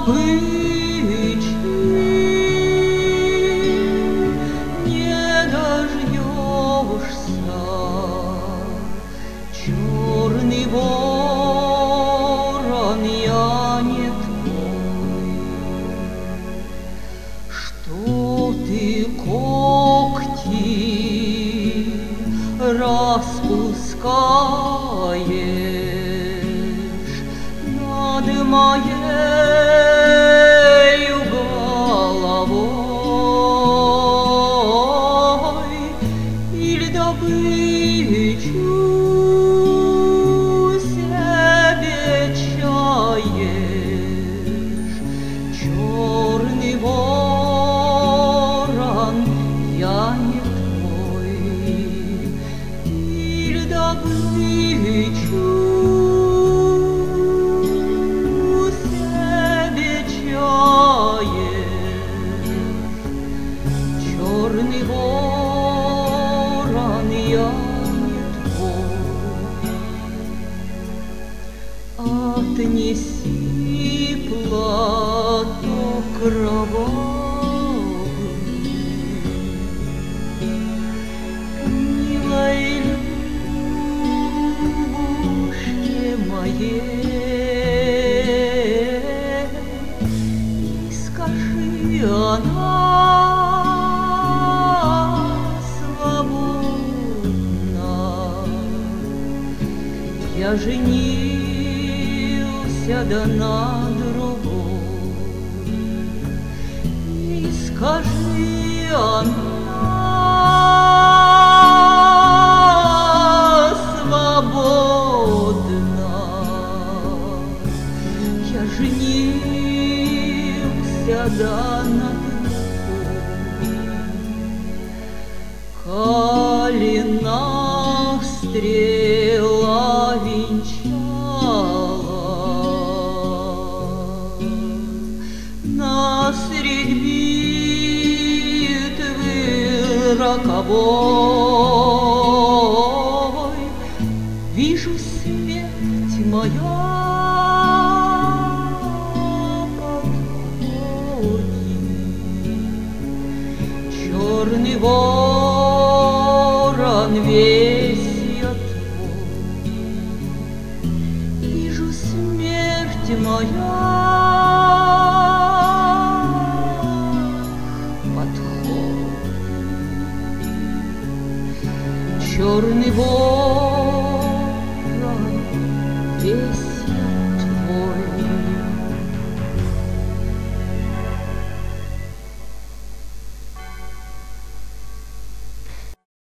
добычи не дождешься, черный ворон, я не твой. Что ты когти распускаешь над моей головой, или добычу себе чаешь, черный ворон, я не твой, или добычу черный ворон, я не твой. Отнеси платок кровавый милой Любушке моей, и скажи, она я женился да на другой, и скажи, она свободна. Я женился да на другой, коли нас стрела венчала насредь битвы роковой, вижу смерть моя подходит, черный ворон, весь я твой, вижу смерть моя подходит, черный ворон, весь